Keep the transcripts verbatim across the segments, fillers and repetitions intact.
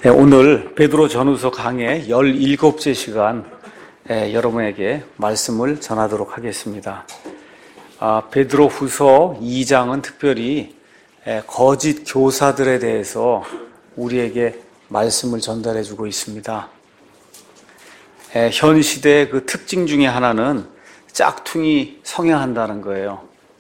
네, 오늘 베드로 전후서 강의 열일곱째 시간 예, 여러분에게 말씀을 전하도록 하겠습니다. 아, 베드로 후서 이 장은 특별히 예, 거짓 교사들에 대해서 우리에게 말씀을 전달해 주고 있습니다. 예, 현 시대의 그 특징 중에 하나는 짝퉁이 성행한다는 거예요.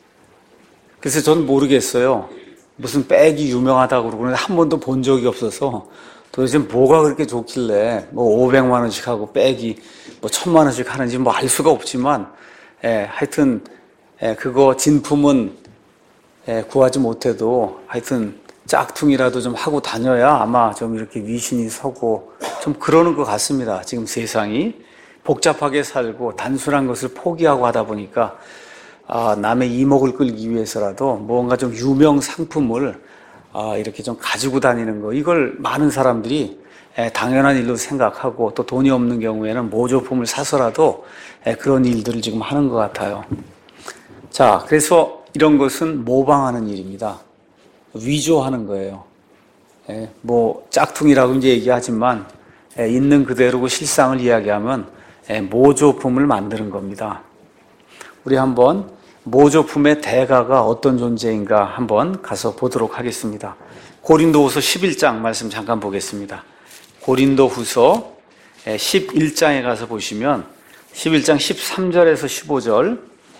그래서 전 모르겠어요. 무슨 백이 유명하다고 그러는데 한 번도 본 적이 없어서 도대체 뭐가 그렇게 좋길래 뭐 오백만 원씩 하고 백이 뭐 천만 원씩 하는지 뭐 알 수가 없지만 예, 하여튼 예, 그거 진품은 예, 구하지 못해도 하여튼 짝퉁이라도 좀 하고 다녀야 아마 좀 이렇게 위신이 서고 좀 그러는 것 같습니다. 지금 세상이 복잡하게 살고 단순한 것을 포기하고 하다 보니까 아, 남의 이목을 끌기 위해서라도 뭔가 좀 유명 상품을 아, 이렇게 좀 가지고 다니는 거, 이걸 많은 사람들이 에, 당연한 일로 생각하고 또 돈이 없는 경우에는 모조품을 사서라도 에, 그런 일들을 지금 하는 것 같아요. 자, 그래서 이런 것은 모방하는 일입니다. 위조하는 거예요. 에, 뭐 짝퉁이라고 이제 얘기하지만 에, 있는 그대로 실상을 이야기하면 에, 모조품을 만드는 겁니다. 우리 한번 모조품의 대가가 어떤 존재인가 한번 가서 보도록 하겠습니다. 고린도후서 십일 장 말씀 잠깐 보겠습니다. 고린도후서 십일 장에 가서 보시면 십일 장 십삼 절에서 십오 절,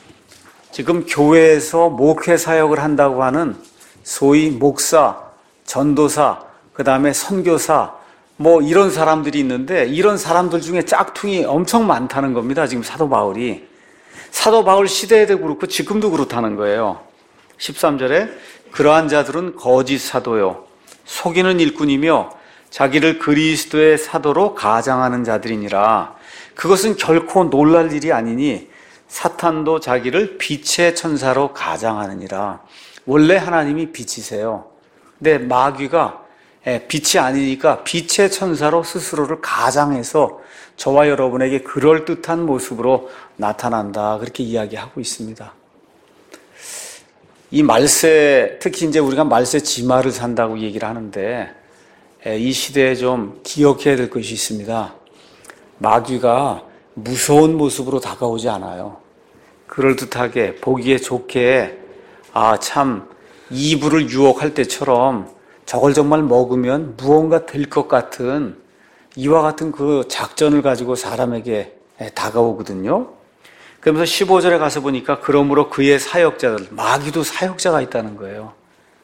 지금 교회에서 목회 사역을 한다고 하는 소위 목사, 전도사, 그 다음에 선교사, 뭐 이런 사람들이 있는데 이런 사람들 중에 짝퉁이 엄청 많다는 겁니다. 지금 사도 바울이. 사도 바울 시대에도 그렇고 지금도 그렇다는 거예요. 십삼 절에 그러한 자들은 거짓 사도요 속이는 일꾼이며 자기를 그리스도의 사도로 가장하는 자들이니라. 그것은 결코 놀랄 일이 아니니 사탄도 자기를 빛의 천사로 가장하느니라. 원래 하나님이 빛이세요. 근데 마귀가 빛이 아니니까 빛의 천사로 스스로를 가장해서 저와 여러분에게 그럴듯한 모습으로 나타난다, 그렇게 이야기하고 있습니다. 이 말세, 특히 이제 우리가 말세 지마를 산다고 얘기를 하는데 이 시대에 좀 기억해야 될 것이 있습니다. 마귀가 무서운 모습으로 다가오지 않아요. 그럴듯하게 보기에 좋게 아, 참 이불을 유혹할 때처럼 저걸 정말 먹으면 무언가 될 것 같은 이와 같은 그 작전을 가지고 사람에게 다가오거든요. 그러면서 십오 절에 가서 보니까 그러므로 그의 사역자들, 마귀도 사역자가 있다는 거예요.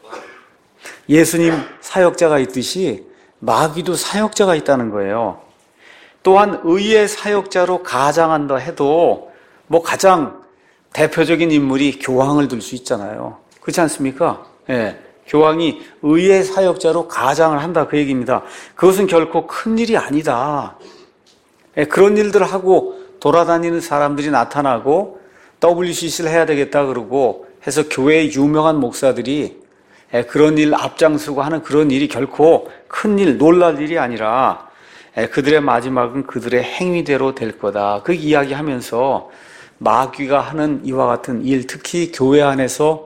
예수님 사역자가 있듯이 마귀도 사역자가 있다는 거예요. 또한 의의 사역자로 가장한다 해도 뭐 가장 대표적인 인물이 교황을 들 수 있잖아요. 그렇지 않습니까? 예. 교황이 의의 사역자로 가장을 한다, 그 얘기입니다. 그것은 결코 큰 일이 아니다. 예, 그런 일들을 하고 돌아다니는 사람들이 나타나고 더블유씨씨를 해야 되겠다 그러고 해서 교회의 유명한 목사들이 예, 그런 일 앞장서고 하는 그런 일이 결코 큰 일, 놀랄 일이 아니라 예, 그들의 마지막은 그들의 행위대로 될 거다. 그 이야기하면서 마귀가 하는 이와 같은 일, 특히 교회 안에서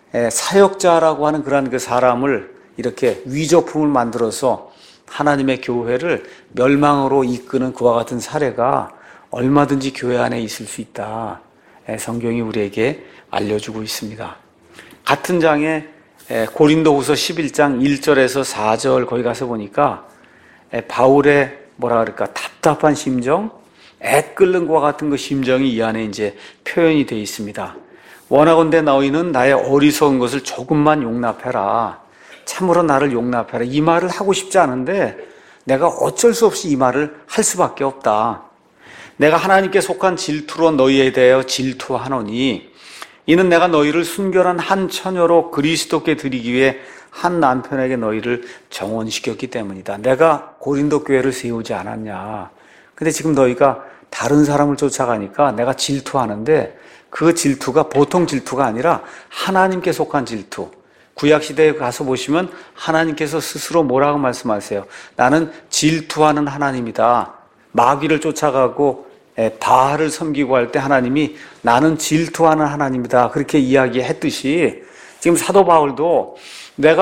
사역자라고 하는 그런 그 사람을 이렇게 위조품을 만들어서 하나님의 교회를 멸망으로 이끄는 그와 같은 사례가 얼마든지 교회 안에 있을 수 있다. 성경이 우리에게 알려주고 있습니다. 같은 장에 고린도후서 십일 장 일 절에서 사 절 거기 가서 보니까 바울의 뭐라 그럴까 답답한 심정, 애끓는 것과 같은 그 심정이 이 안에 이제 표현이 되어 있습니다. 원하건대 너희는 나의 어리석은 것을 조금만 용납해라. 참으로 나를 용납해라. 이 말을 하고 싶지 않은데 내가 어쩔 수 없이 이 말을 할 수밖에 없다. 내가 하나님께 속한 질투로 너희에 대하여 질투하노니 이는 내가 너희를 순결한 한 처녀로 그리스도께 드리기 위해 한 남편에게 너희를 정혼시켰기 때문이다. 내가 고린도 교회를 세우지 않았냐. 근데 지금 너희가 다른 사람을 쫓아가니까 내가 질투하는데 그 질투가 보통 질투가 아니라 하나님께 속한 질투. 구약시대에 가서 보시면 하나님께서 스스로 뭐라고 말씀하세요? 나는 질투하는 하나님이다. 마귀를 쫓아가고 바알을 섬기고 할 때 하나님이 나는 질투하는 하나님이다. 그렇게 이야기했듯이 지금 사도 바울도 내가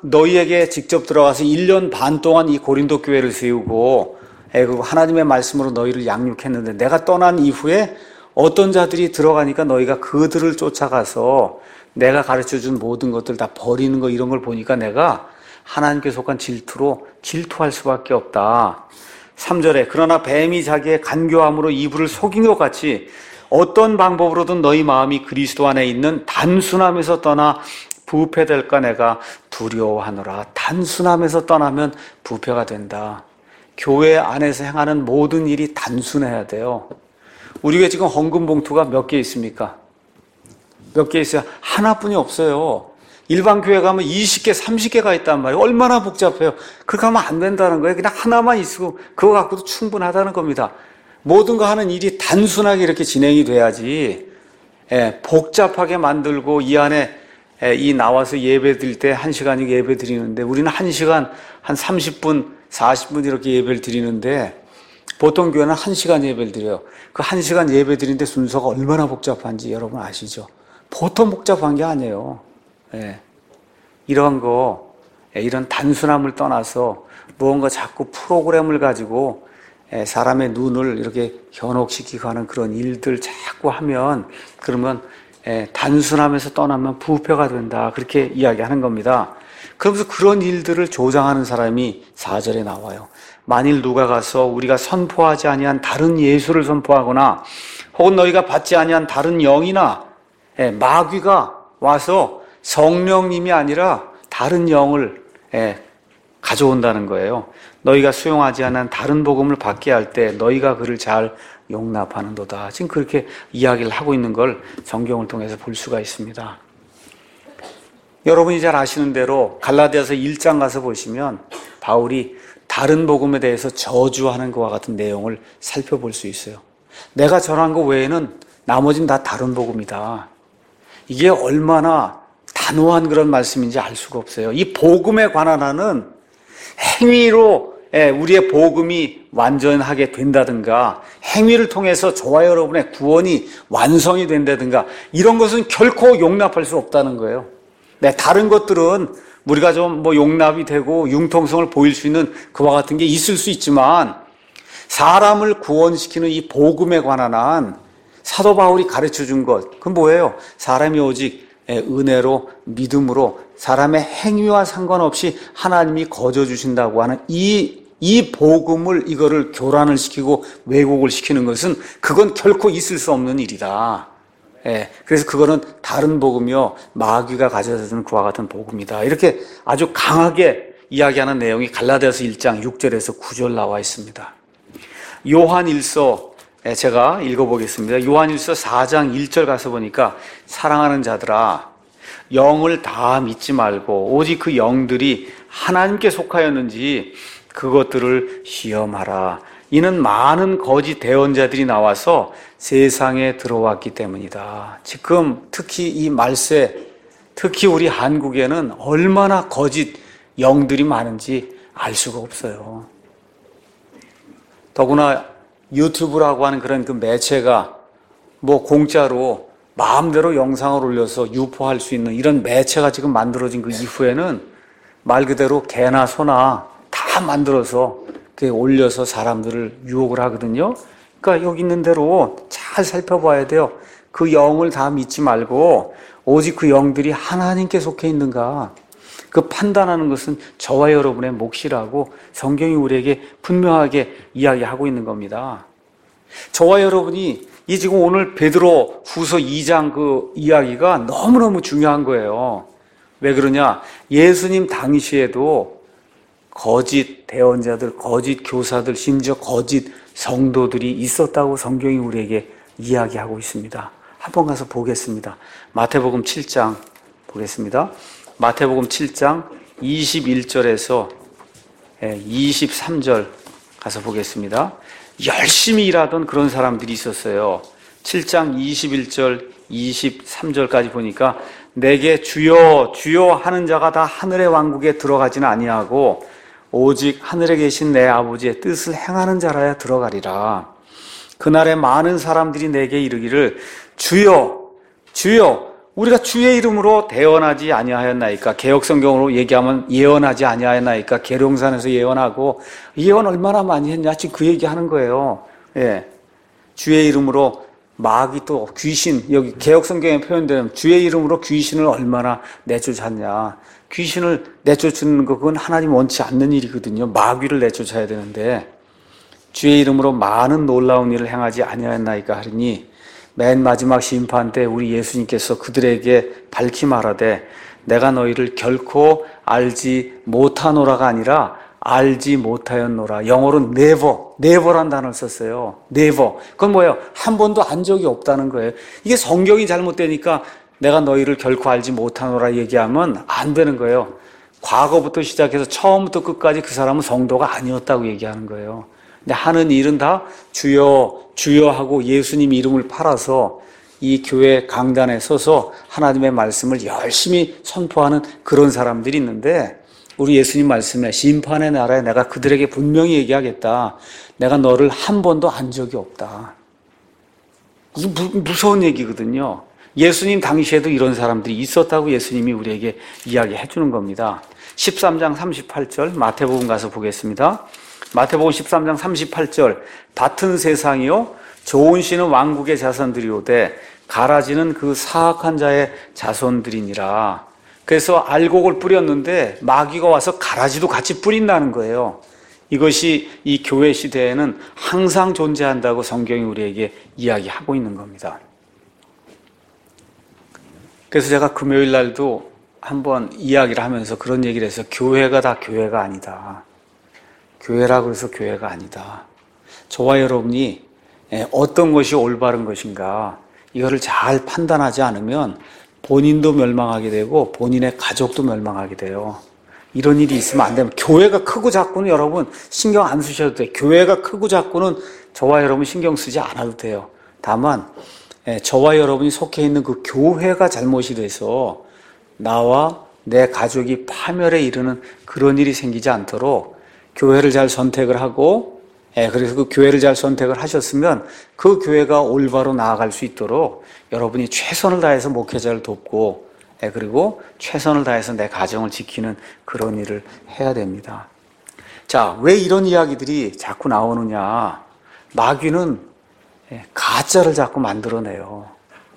너희에게 직접 들어가서 일 년 반 동안 이 고린도 교회를 세우고 그리고 하나님의 말씀으로 너희를 양육했는데 내가 떠난 이후에 어떤 자들이 들어가니까 너희가 그들을 쫓아가서 내가 가르쳐준 모든 것들 다 버리는 거 이런 걸 보니까 내가 하나님께 속한 질투로 질투할 수밖에 없다. 삼 절에 그러나 뱀이 자기의 간교함으로 이불을 속인 것 같이 어떤 방법으로든 너희 마음이 그리스도 안에 있는 단순함에서 떠나 부패될까 내가 두려워하노라. 단순함에서 떠나면 부패가 된다. 교회 안에서 행하는 모든 일이 단순해야 돼요. 우리 교회 지금 헌금 봉투가 몇 개 있습니까? 몇 개 있어요? 하나뿐이 없어요. 일반 교회 가면 이십 개, 삼십 개가 있단 말이에요. 얼마나 복잡해요. 그렇게 하면 안 된다는 거예요. 그냥 하나만 있고 그거 갖고도 충분하다는 겁니다. 모든 거 하는 일이 단순하게 이렇게 진행이 돼야지 예, 복잡하게 만들고 이 안에 예, 이 나와서 예배 드릴 때 한 시간이 예배 드리는데 우리는 한 시간 한 삼십 분, 사십 분 이렇게 예배를 드리는데 보통 교회는 한 시간 예배를 드려요. 그 한 시간 예배 드리는데 순서가 얼마나 복잡한지 여러분 아시죠? 보통 복잡한 게 아니에요. 예. 이런 거, 예, 이런 단순함을 떠나서 무언가 자꾸 프로그램을 가지고 예, 사람의 눈을 이렇게 현혹시키고 하는 그런 일들 자꾸 하면 그러면 예, 단순함에서 떠나면 부패가 된다. 그렇게 이야기하는 겁니다. 그러면서 그런 일들을 조장하는 사람이 사 절에 나와요. 만일 누가 가서 우리가 선포하지 아니한 다른 예수를 선포하거나 혹은 너희가 받지 아니한 다른 영이나 예, 마귀가 와서 성령님이 아니라 다른 영을 예, 가져온다는 거예요. 너희가 수용하지 않은 다른 복음을 받게 할 때 너희가 그를 잘 용납하는도다. 지금 그렇게 이야기를 하고 있는 걸 성경을 통해서 볼 수가 있습니다. 여러분이 잘 아시는 대로 갈라디아서 일 장 가서 보시면 바울이 다른 복음에 대해서 저주하는 것과 같은 내용을 살펴볼 수 있어요. 내가 전한 것 외에는 나머지는 다 다른 복음이다. 이게 얼마나 단호한 그런 말씀인지 알 수가 없어요. 이 복음에 관한 하는 행위로 우리의 복음이 완전하게 된다든가 행위를 통해서 저와 여러분의 구원이 완성이 된다든가 이런 것은 결코 용납할 수 없다는 거예요. 네, 다른 것들은 우리가 좀 뭐 용납이 되고 융통성을 보일 수 있는 그와 같은 게 있을 수 있지만 사람을 구원시키는 이 복음에 관한 한 사도 바울이 가르쳐준 것 그건 뭐예요? 사람이 오직 은혜로 믿음으로 사람의 행위와 상관없이 하나님이 거저주신다고 하는 이, 이 복음을 이거를 교란을 시키고 왜곡을 시키는 것은 그건 결코 있을 수 없는 일이다. 예, 그래서 그거는 다른 복음이요 마귀가 가져다주는 그와 같은 복음이다. 이렇게 아주 강하게 이야기하는 내용이 갈라디아서 일 장 육 절에서 구 절 나와 있습니다. 요한일서 제가 읽어보겠습니다. 요한일서 사 장 일 절 가서 보니까 사랑하는 자들아 영을 다 믿지 말고 오직 그 영들이 하나님께 속하였는지 그것들을 시험하라. 이는 많은 거짓 대언자들이 나와서 세상에 들어왔기 때문이다. 지금 특히 이 말세, 특히 우리 한국에는 얼마나 거짓 영들이 많은지 알 수가 없어요. 더구나 유튜브라고 하는 그런 그 매체가 뭐 공짜로 마음대로 영상을 올려서 유포할 수 있는 이런 매체가 지금 만들어진 그 이후에는 말 그대로 개나 소나 다 만들어서 올려서 사람들을 유혹을 하거든요. 그러니까 여기 있는 대로 잘 살펴봐야 돼요. 그 영을 다 믿지 말고 오직 그 영들이 하나님께 속해 있는가 그 판단하는 것은 저와 여러분의 몫이라고 성경이 우리에게 분명하게 이야기하고 있는 겁니다. 저와 여러분이 이 지금 오늘 베드로 후서 이 장 그 이야기가 너무너무 중요한 거예요. 왜 그러냐? 예수님 당시에도 거짓 대언자들, 거짓 교사들, 심지어 거짓 성도들이 있었다고 성경이 우리에게 이야기하고 있습니다. 한번 가서 보겠습니다. 마태복음 칠 장 보겠습니다. 마태복음 칠 장 이십일 절에서 이십삼 절 가서 보겠습니다. 열심히 일하던 그런 사람들이 있었어요. 칠 장 이십일 절, 이십삼 절까지 보니까 내게 주여 주여 하는 자가 다 하늘의 왕국에 들어가지는 아니하고 오직 하늘에 계신 내 아버지의 뜻을 행하는 자라야 들어가리라. 그날에 많은 사람들이 내게 이르기를 주여 주여 우리가 주의 이름으로 대언하지 아니하였나이까? 개역성경으로 얘기하면 예언하지 아니하였나이까? 계룡산에서 예언하고 예언 얼마나 많이 했냐? 지금 그 얘기하는 거예요. 예, 주의 이름으로 마귀 또 귀신, 여기 개역성경에 표현되는 주의 이름으로 귀신을 얼마나 내쫓았냐? 귀신을 내쫓는 거 그건 하나님 원치 않는 일이거든요. 마귀를 내쫓아야 되는데 주의 이름으로 많은 놀라운 일을 행하지 아니하였나이까 하리니 맨 마지막 심판 때 우리 예수님께서 그들에게 밝히 말하되 내가 너희를 결코 알지 못하노라가 아니라 알지 못하였노라. 영어로는 never, never란 단어를 썼어요. never. 그건 뭐예요? 한 번도 안 적이 없다는 거예요. 이게 성경이 잘못되니까 내가 너희를 결코 알지 못하노라 얘기하면 안 되는 거예요. 과거부터 시작해서 처음부터 끝까지 그 사람은 성도가 아니었다고 얘기하는 거예요. 근데 하는 일은 다 주여 주여 하고 예수님 이름을 팔아서 이 교회 강단에 서서 하나님의 말씀을 열심히 선포하는 그런 사람들이 있는데 우리 예수님 말씀에 심판의 나라에 내가 그들에게 분명히 얘기하겠다. 내가 너를 한 번도 안 적이 없다. 이게 무, 무서운 얘기거든요. 예수님 당시에도 이런 사람들이 있었다고 예수님이 우리에게 이야기해 주는 겁니다. 십삼 장 삼십팔 절 마태복음 가서 보겠습니다. 마태복음 십삼 장 삼십팔 절 같은 세상이요 좋은 씨는 왕국의 자손들이오되 가라지는 그 사악한 자의 자손들이니라. 그래서 알곡을 뿌렸는데 마귀가 와서 가라지도 같이 뿌린다는 거예요. 이것이 이 교회 시대에는 항상 존재한다고 성경이 우리에게 이야기하고 있는 겁니다. 그래서 제가 금요일 날도 한번 이야기를 하면서 그런 얘기를 해서 교회가 다 교회가 아니다. 교회라고 해서 교회가 아니다. 저와 여러분이 어떤 것이 올바른 것인가 이거를 잘 판단하지 않으면 본인도 멸망하게 되고 본인의 가족도 멸망하게 돼요. 이런 일이 있으면 안 되면 교회가 크고 작고는 여러분 신경 안 쓰셔도 돼요. 교회가 크고 작고는 저와 여러분 신경 쓰지 않아도 돼요. 다만 저와 여러분이 속해 있는 그 교회가 잘못이 돼서 나와 내 가족이 파멸에 이르는 그런 일이 생기지 않도록 교회를 잘 선택을 하고 그래서 그 교회를 잘 선택을 하셨으면 그 교회가 올바로 나아갈 수 있도록 여러분이 최선을 다해서 목회자를 돕고 그리고 최선을 다해서 내 가정을 지키는 그런 일을 해야 됩니다. 자, 왜 이런 이야기들이 자꾸 나오느냐? 마귀는 가짜를 자꾸 만들어내요.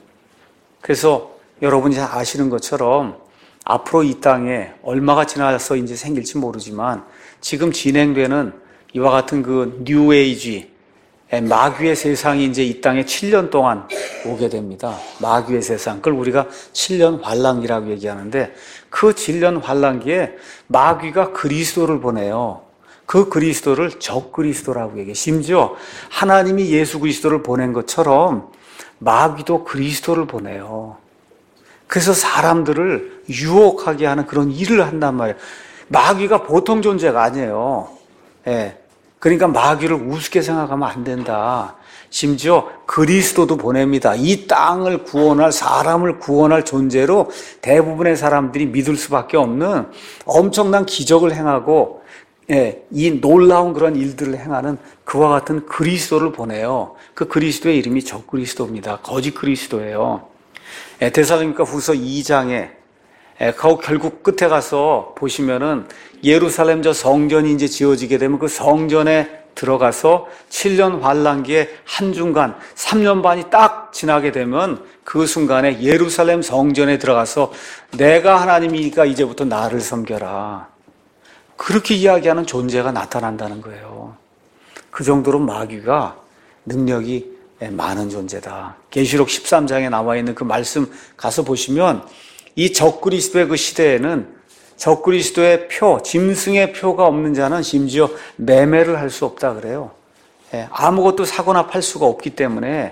그래서 여러분이 잘 아시는 것처럼 앞으로 이 땅에 얼마가 지나서 이제 생길지 모르지만 지금 진행되는 이와 같은 그 뉴에이지, 마귀의 세상이 이제 이 땅에 칠 년 동안 오게 됩니다. 마귀의 세상. 그걸 우리가 칠 년 환란기라고 얘기하는데 그 칠 년 환란기에 마귀가 그리스도를 보내요. 그 그리스도를 적그리스도라고 얘기해요. 심지어 하나님이 예수 그리스도를 보낸 것처럼 마귀도 그리스도를 보내요. 그래서 사람들을 유혹하게 하는 그런 일을 한단 말이에요. 마귀가 보통 존재가 아니에요. 예. 그러니까 마귀를 우습게 생각하면 안 된다. 심지어 그리스도도 보냅니다. 이 땅을 구원할, 사람을 구원할 존재로 대부분의 사람들이 믿을 수밖에 없는 엄청난 기적을 행하고 예, 이 놀라운 그런 일들을 행하는 그와 같은 그리스도를 보내요. 그 그리스도의 이름이 적그리스도입니다. 거짓 그리스도예요. 예, 데살로니가 후서 이 장에 예, 결국 끝에 가서 보시면은 예루살렘 저 성전이 이제 지어지게 되면 그 성전에 들어가서 칠 년 환란기에 한중간 삼 년 반이 딱 지나게 되면 그 순간에 예루살렘 성전에 들어가서 내가 하나님이니까 이제부터 나를 섬겨라. 그렇게 이야기하는 존재가 나타난다는 거예요. 그 정도로 마귀가 능력이 많은 존재다. 계시록 십삼 장에 나와 있는 그 말씀 가서 보시면 이 적그리스도의 그 시대에는 적그리스도의 표, 짐승의 표가 없는 자는 심지어 매매를 할 수 없다 그래요. 아무것도 사거나 팔 수가 없기 때문에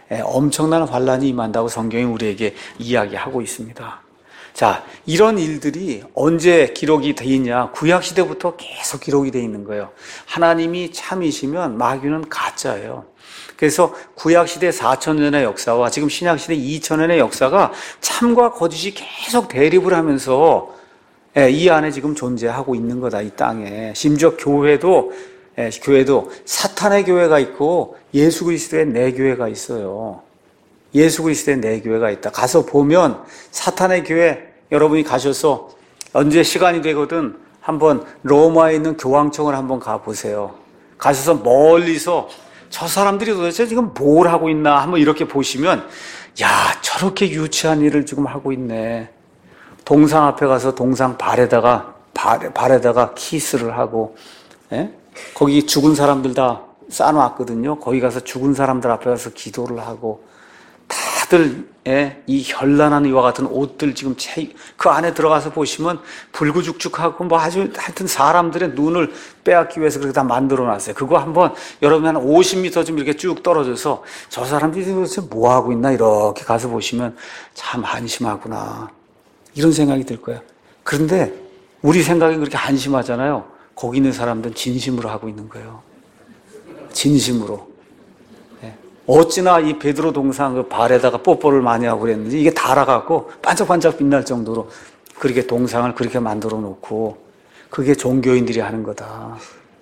엄청난 환란이 임한다고 성경이 우리에게 이야기하고 있습니다. 자, 이런 일들이 언제 기록이 돼 있냐? 구약시대부터 계속 기록이 돼 있는 거예요. 하나님이 참이시면 마귀는 가짜예요. 그래서 구약시대 사천 년의 역사와 지금 신약시대 이천 년의 역사가 참과 거짓이 계속 대립을 하면서 이 안에 지금 존재하고 있는 거다, 이 땅에. 심지어 교회도, 교회도 사탄의 교회가 있고 예수 그리스도의 내 교회가 있어요. 예수 그리스도의 내 교회가 있다. 가서 보면 사탄의 교회 여러분이 가셔서 언제 시간이 되거든 한번 로마에 있는 교황청을 한번 가보세요. 가셔서 멀리서 저 사람들이 도대체 지금 뭘 하고 있나 한번 이렇게 보시면 야, 저렇게 유치한 일을 지금 하고 있네. 동상 앞에 가서 동상 발에다가 발, 발에다가 키스를 하고, 예? 거기 죽은 사람들 다 쌓아놨거든요. 거기 가서 죽은 사람들 앞에 가서 기도를 하고, 다들, 예? 이 현란한 이와 같은 옷들 지금 채, 그 안에 들어가서 보시면 불구죽죽하고 뭐 아주 하여튼 사람들의 눈을 빼앗기 위해서 그렇게 다 만들어 놨어요. 그거 한번 여러분 한 오십 미터 좀 이렇게 쭉 떨어져서 저 사람들이 도대체 뭐 하고 있나 이렇게 가서 보시면 참 한심하구나. 이런 생각이 들 거예요. 그런데 우리 생각이 그렇게 한심하잖아요. 거기 있는 사람들은 진심으로 하고 있는 거예요. 진심으로. 네. 어찌나 이 베드로 동상 그 발에다가 뽀뽀를 많이 하고 그랬는지 이게 달아갖고 반짝반짝 빛날 정도로 그렇게 동상을 그렇게 만들어 놓고 그게 종교인들이 하는 거다.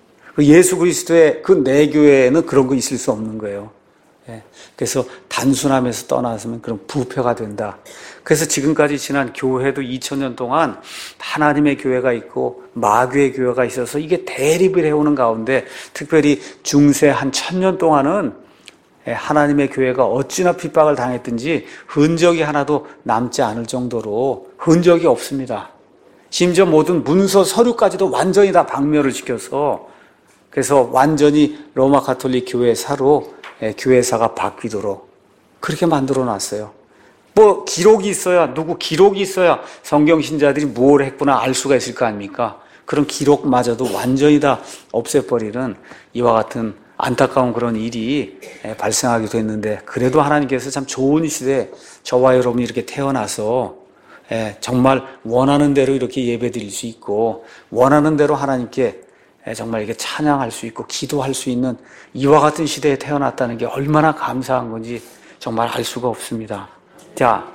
예수 그리스도의 그 내교회에는 그런 거 있을 수 없는 거예요. 예. 그래서 단순함에서 떠나서면 그런 부패가 된다. 그래서 지금까지 지난 교회도 이천 년 동안 하나님의 교회가 있고 마귀의 교회가 있어서 이게 대립을 해오는 가운데 특별히 중세 한 천 년 동안은 하나님의 교회가 어찌나 핍박을 당했든지 흔적이 하나도 남지 않을 정도로 흔적이 없습니다. 심지어 모든 문서 서류까지도 완전히 다 박멸을 시켜서 그래서 완전히 로마 가톨릭 교회사로 교회사가 바뀌도록 그렇게 만들어 놨어요. 뭐 기록이 있어야 누구 기록이 있어야 성경 신자들이 뭘 했구나 알 수가 있을 거 아닙니까? 그런 기록마저도 완전히 다 없애버리는 이와 같은 안타까운 그런 일이 발생하게 됐는데 그래도 하나님께서 참 좋은 시대에 저와 여러분이 이렇게 태어나서 정말 원하는 대로 이렇게 예배드릴 수 있고 원하는 대로 하나님께 정말 이게 찬양할 수 있고 기도할 수 있는 이와 같은 시대에 태어났다는 게 얼마나 감사한 건지 정말 알 수가 없습니다. 자,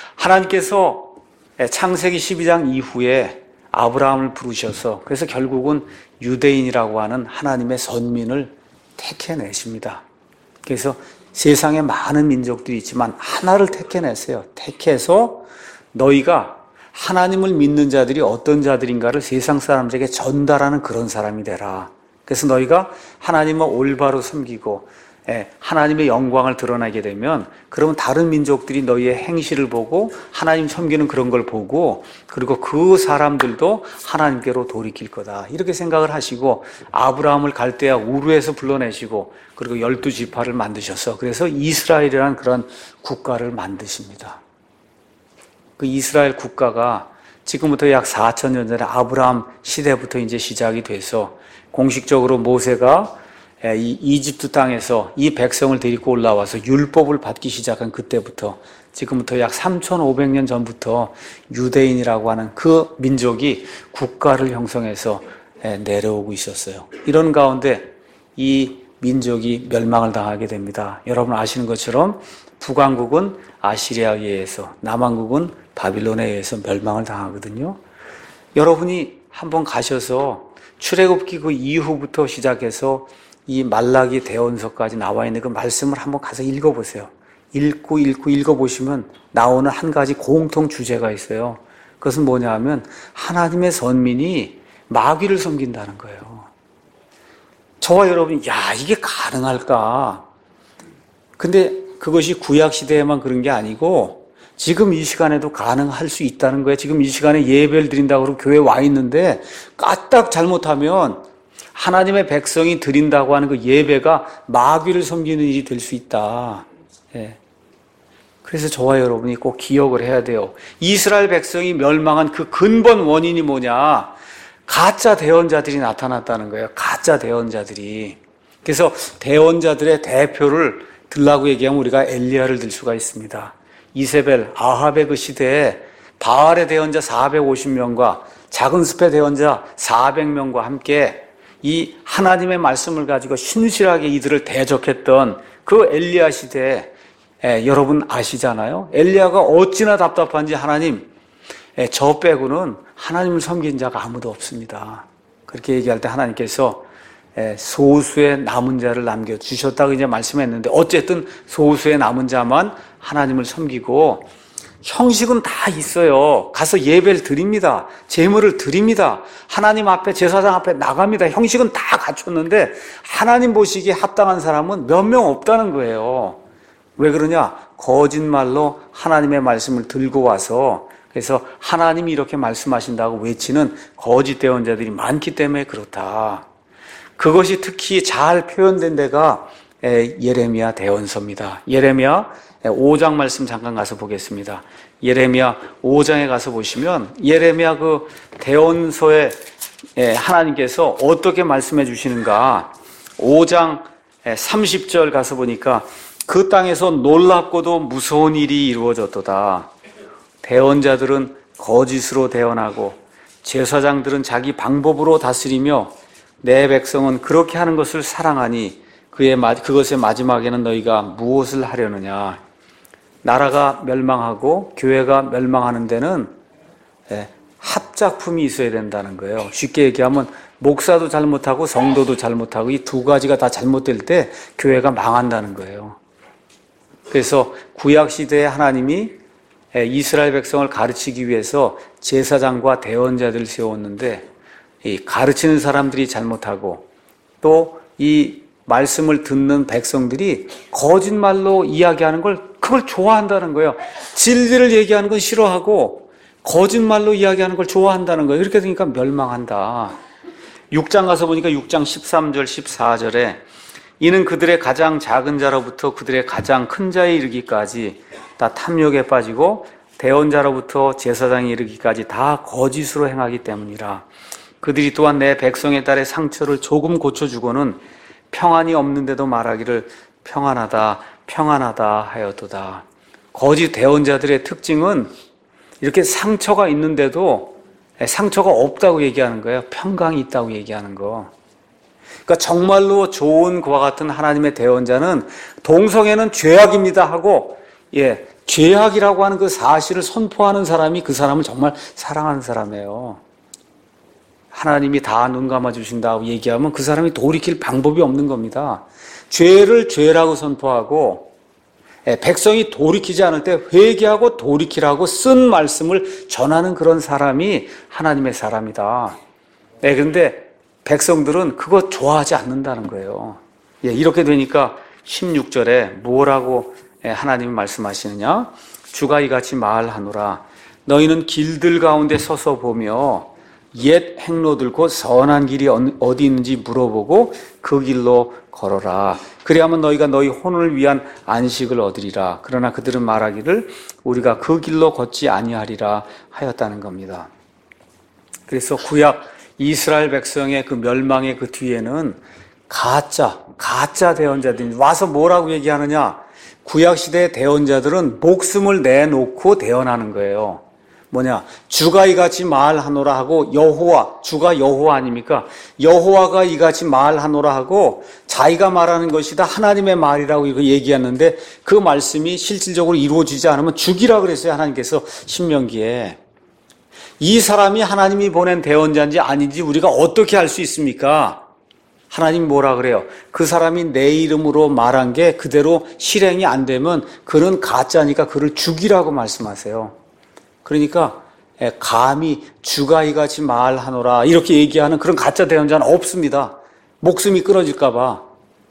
하나님께서 창세기 십이 장 이후에 아브라함을 부르셔서 그래서 결국은 유대인이라고 하는 하나님의 선민을 택해내십니다. 그래서 세상에 많은 민족들이 있지만 하나를 택해냈어요. 택해서 너희가 하나님을 믿는 자들이 어떤 자들인가를 세상 사람들에게 전달하는 그런 사람이 되라. 그래서 너희가 하나님을 올바로 섬기고 하나님의 영광을 드러내게 되면 그러면 다른 민족들이 너희의 행실을 보고 하나님 섬기는 그런 걸 보고 그리고 그 사람들도 하나님께로 돌이킬 거다. 이렇게 생각을 하시고 아브라함을 갈대아 우르에서 불러내시고 그리고 열두 지파를 만드셔서 그래서 이스라엘이라는 그런 국가를 만드십니다. 그 이스라엘 국가가 지금부터 약 사천 년 전에 아브라함 시대부터 이제 시작이 돼서 공식적으로 모세가 이 이집트 땅에서 이 백성을 데리고 올라와서 율법을 받기 시작한 그때부터 지금부터 약 삼천오백 년 전부터 유대인이라고 하는 그 민족이 국가를 형성해서 내려오고 있었어요. 이런 가운데 이 민족이 멸망을 당하게 됩니다. 여러분 아시는 것처럼 북왕국은 아시리아에 의해서 남왕국은 바빌론에 의해서 멸망을 당하거든요. 여러분이 한번 가셔서 출애굽기 그 이후부터 시작해서 이 말라기 대언서까지 나와 있는 그 말씀을 한번 가서 읽어보세요. 읽고 읽고 읽어보시면 나오는 한 가지 공통 주제가 있어요. 그것은 뭐냐 하면 하나님의 선민이 마귀를 섬긴다는 거예요. 저와 여러분이 야 이게 가능할까? 근데 그것이 구약시대에만 그런 게 아니고 지금 이 시간에도 가능할 수 있다는 거예요. 지금 이 시간에 예배를 드린다고 그러고 교회에 와 있는데 까딱 잘못하면 하나님의 백성이 드린다고 하는 그 예배가 마귀를 섬기는 일이 될 수 있다. 예. 그래서 저와 여러분이 꼭 기억을 해야 돼요. 이스라엘 백성이 멸망한 그 근본 원인이 뭐냐? 가짜 대언자들이 나타났다는 거예요. 가짜 대언자들이. 그래서 대언자들의 대표를 들라고 얘기하면 우리가 엘리야를 들 수가 있습니다. 이세벨, 아합의 그 시대에 바알의 대언자 사백오십 명과 작은 숲의 대언자 사백 명과 함께 이 하나님의 말씀을 가지고 신실하게 이들을 대적했던 그 엘리야 시대에 에, 여러분 아시잖아요. 엘리야가 어찌나 답답한지 하나님 에, 저 빼고는 하나님을 섬긴 자가 아무도 없습니다. 그렇게 얘기할 때 하나님께서 소수의 남은 자를 남겨주셨다고 이제 말씀했는데, 어쨌든 소수의 남은 자만 하나님을 섬기고, 형식은 다 있어요. 가서 예배를 드립니다. 제물을 드립니다. 하나님 앞에, 제사장 앞에 나갑니다. 형식은 다 갖췄는데 하나님 보시기에 합당한 사람은 몇 명 없다는 거예요. 왜 그러냐? 거짓말로 하나님의 말씀을 들고 와서, 그래서 하나님이 이렇게 말씀하신다고 외치는 거짓 대언자들이 많기 때문에 그렇다. 그것이 특히 잘 표현된 데가 예레미야 대언서입니다. 예레미야 오 장 말씀 잠깐 가서 보겠습니다. 예레미야 오 장에 가서 보시면 예레미야 그 대언서에 하나님께서 어떻게 말씀해 주시는가. 오 장 삼십 절 가서 보니까 그 땅에서 놀랍고도 무서운 일이 이루어졌도다. 대언자들은 거짓으로 대언하고 제사장들은 자기 방법으로 다스리며 내 백성은 그렇게 하는 것을 사랑하니 그의 그것의 마지막에는 너희가 무엇을 하려느냐. 나라가 멸망하고 교회가 멸망하는 데는 합작품이 있어야 된다는 거예요. 쉽게 얘기하면 목사도 잘못하고 성도도 잘못하고 이 두 가지가 다 잘못될 때 교회가 망한다는 거예요. 그래서 구약시대에 하나님이 이스라엘 백성을 가르치기 위해서 제사장과 대언자들을 세웠는데, 이 가르치는 사람들이 잘못하고 또 이 말씀을 듣는 백성들이 거짓말로 이야기하는 걸 그걸 좋아한다는 거예요. 진리를 얘기하는 건 싫어하고 거짓말로 이야기하는 걸 좋아한다는 거예요. 이렇게 되니까 멸망한다. 육 장 가서 보니까 육 장 십삼 절 십사 절에 이는 그들의 가장 작은 자로부터 그들의 가장 큰 자에 이르기까지 다 탐욕에 빠지고 대언자로부터 제사장에 이르기까지 다 거짓으로 행하기 때문이라. 그들이 또한 내 백성의 딸의 상처를 조금 고쳐주고는 평안이 없는데도 말하기를 평안하다 평안하다 하였도다. 거짓 대언자들의 특징은 이렇게 상처가 있는데도 상처가 없다고 얘기하는 거예요. 평강이 있다고 얘기하는 거. 그러니까 정말로 좋은 그와 같은 하나님의 대언자는 동성애는 죄악입니다 하고, 예, 죄악이라고 하는 그 사실을 선포하는 사람이 그 사람을 정말 사랑하는 사람이에요. 하나님이 다 눈 감아주신다고 얘기하면 그 사람이 돌이킬 방법이 없는 겁니다. 죄를 죄라고 선포하고, 예, 백성이 돌이키지 않을 때 회개하고 돌이키라고 쓴 말씀을 전하는 그런 사람이 하나님의 사람이다. 예, 그런데 백성들은 그거 좋아하지 않는다는 거예요. 예, 이렇게 되니까 십육 절에 뭐라고 하나님이 말씀하시느냐? 주가 이같이 말하노라. 너희는 길들 가운데 서서 보며 옛 행로들 곧 선한 길이 어디 있는지 물어보고 그 길로 걸어라. 그리하면 너희가 너희 혼을 위한 안식을 얻으리라. 그러나 그들은 말하기를 우리가 그 길로 걷지 아니하리라 하였다는 겁니다. 그래서 구약 이스라엘 백성의 그 멸망의 그 뒤에는 가짜, 가짜 대언자들이 와서 뭐라고 얘기하느냐? 구약시대의 대언자들은 목숨을 내놓고 대언하는 거예요. 뭐냐? 주가 이같이 말하노라 하고, 여호와, 주가 여호와 아닙니까? 여호와가 이같이 말하노라 하고 자기가 말하는 것이다 하나님의 말이라고 이거 얘기했는데 그 말씀이 실질적으로 이루어지지 않으면 죽이라 그랬어요. 하나님께서 신명기에. 이 사람이 하나님이 보낸 대언자인지 아닌지 우리가 어떻게 알 수 있습니까? 하나님 뭐라 그래요? 그 사람이 내 이름으로 말한 게 그대로 실행이 안 되면 그는 가짜니까 그를 죽이라고 말씀하세요. 그러니까 감히 주가 이같이 말하노라 이렇게 얘기하는 그런 가짜 대언자는 없습니다. 목숨이 끊어질까 봐.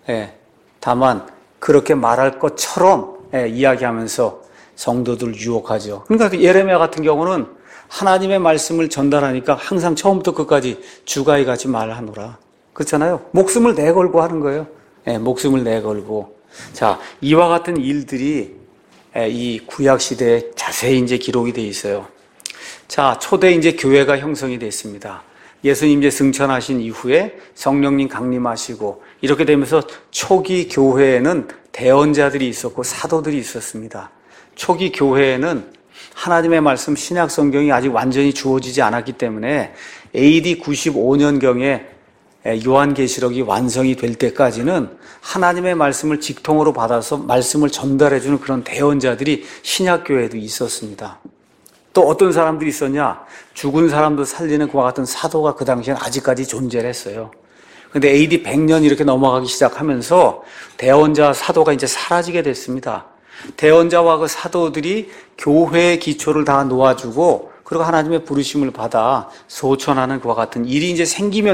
다만 그렇게 말할 것처럼 이야기하면서 성도들을 유혹하죠. 그러니까 예레미야 같은 경우는 하나님의 말씀을 전달하니까 항상 처음부터 끝까지 주가 이같이 말하노라. 그렇잖아요. 목숨을 내걸고 하는 거예요. 예, 목숨을 내걸고. 자, 이와 같은 일들이 이 구약 시대에 자세히 이제 기록이 되어 있어요. 자, 초대 이제 교회가 형성이 됐습니다. 예수님 이제 승천하신 이후에 성령님 강림하시고 이렇게 되면서 초기 교회에는 대언자들이 있었고 사도들이 있었습니다. 초기 교회에는 하나님의 말씀 신약 성경이 아직 완전히 주어지지 않았기 때문에 에이디 구십오 년경에 요한계시록이 완성이 될 때까지는 하나님의 말씀을 직통으로 받아서 말씀을 전달해주는 그런 대언자들이 신약교회에도 있었습니다. 또 어떤 사람들이 있었냐? 죽은 사람도 살리는 그와 같은 사도가 그 당시에는 아직까지 존재를 했어요. 근데 에이디 백 년 이렇게 넘어가기 시작하면서 대언자 사도가 이제 사라지게 됐습니다. 대언자와 그 사도들이 교회의 기초를 다 놓아주고 그리고 하나님의 부르심을 받아 소천하는 그와 같은 일이 이제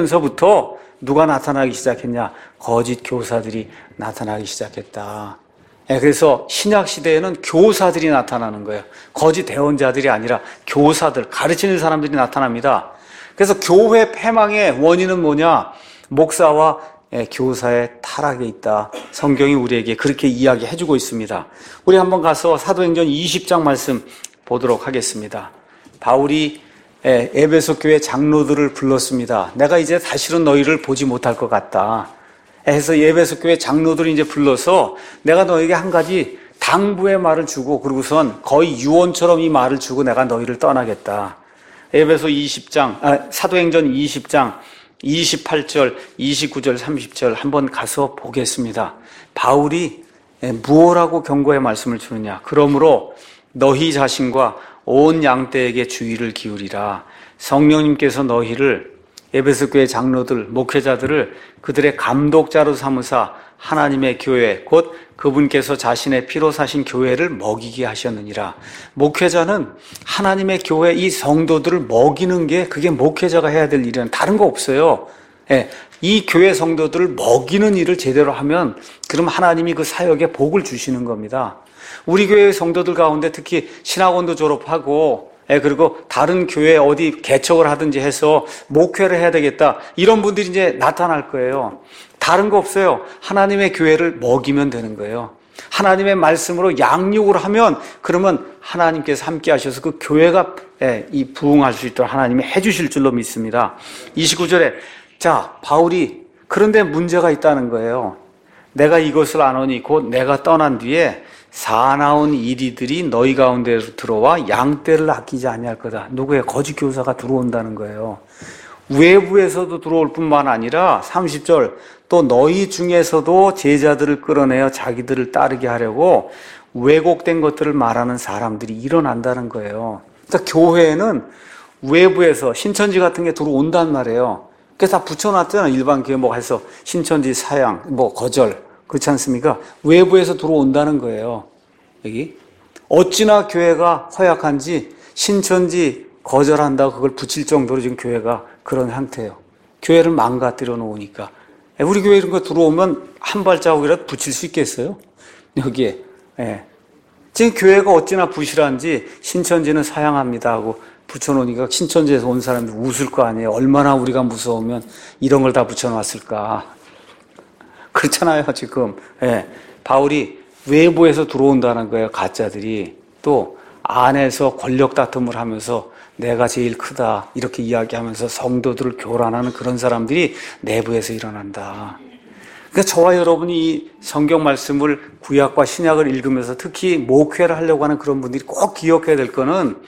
생기면서부터 누가 나타나기 시작했냐? 거짓 교사들이 나타나기 시작했다. 예, 그래서 신약 시대에는 교사들이 나타나는 거예요. 거짓 대언자들이 아니라 교사들, 가르치는 사람들이 나타납니다. 그래서 교회 패망의 원인은 뭐냐? 목사와 교사의 타락에 있다. 성경이 우리에게 그렇게 이야기해주고 있습니다. 우리 한번 가서 사도행전 이십 장 말씀 보도록 하겠습니다. 바울이 에베소 교회 장로들을 불렀습니다. 내가 이제 다시는 너희를 보지 못할 것 같다. 해서 에베소 교회 장로들을 이제 불러서 내가 너에게 한 가지 당부의 말을 주고 그러고선 거의 유언처럼 이 말을 주고 내가 너희를 떠나겠다. 에베소 이십 장, 아, 사도행전 이십 장 이십팔 절, 이십구 절, 삼십 절 한번 가서 보겠습니다. 바울이 무엇라고 경고의 말씀을 주느냐? 그러므로 너희 자신과 온 양떼에게 주의를 기울이라. 성령님께서 너희를 에베소 교회 장로들, 목회자들을 그들의 감독자로 삼으사 하나님의 교회 곧 그분께서 자신의 피로 사신 교회를 먹이게 하셨느니라. 목회자는 하나님의 교회 이 성도들을 먹이는 게 그게 목회자가 해야 될 일은 다른 거 없어요. 예, 이 교회 성도들을 먹이는 일을 제대로 하면 그럼 하나님이 그 사역에 복을 주시는 겁니다. 우리 교회 성도들 가운데 특히 신학원도 졸업하고 예, 그리고 다른 교회 어디 개척을 하든지 해서 목회를 해야 되겠다. 이런 분들이 이제 나타날 거예요. 다른 거 없어요. 하나님의 교회를 먹이면 되는 거예요. 하나님의 말씀으로 양육을 하면 그러면 하나님께서 함께 하셔서 그 교회가 예, 이 부흥할 수 있도록 하나님이 해주실 줄로 믿습니다. 이십구 절에 자, 바울이 그런데 문제가 있다는 거예요. 내가 이것을 아노니 곧 내가 떠난 뒤에 사나운 이리들이 너희 가운데로 들어와 양떼를 아끼지 아니할 거다. 누구의 거짓 교사가 들어온다는 거예요. 외부에서도 들어올 뿐만 아니라 삼십 절 또 너희 중에서도 제자들을 끌어내어 자기들을 따르게 하려고 왜곡된 것들을 말하는 사람들이 일어난다는 거예요. 그러니까 교회에는 외부에서 신천지 같은 게 들어온단 말이에요. 그래서 다 붙여놨잖아요. 일반 교회목해서 신천지 사양, 뭐 거절. 그렇지 않습니까? 외부에서 들어온다는 거예요. 여기 어찌나 교회가 허약한지 신천지 거절한다고 그걸 붙일 정도로 지금 교회가 그런 상태예요. 교회를 망가뜨려 놓으니까. 우리 교회 이런 거 들어오면 한 발자국이라도 붙일 수 있겠어요? 여기에. 예. 지금 교회가 어찌나 부실한지 신천지는 사양합니다 하고 붙여놓으니까 신천지에서 온 사람들 웃을 거 아니에요. 얼마나 우리가 무서우면 이런 걸 다 붙여놨을까. 그렇잖아요, 지금. 예. 바울이 외부에서 들어온다는 거예요, 가짜들이. 또 안에서 권력 다툼을 하면서 내가 제일 크다 이렇게 이야기하면서 성도들을 교란하는 그런 사람들이 내부에서 일어난다. 그러니까 저와 여러분이 이 성경 말씀을 구약과 신약을 읽으면서 특히 목회를 하려고 하는 그런 분들이 꼭 기억해야 될 거는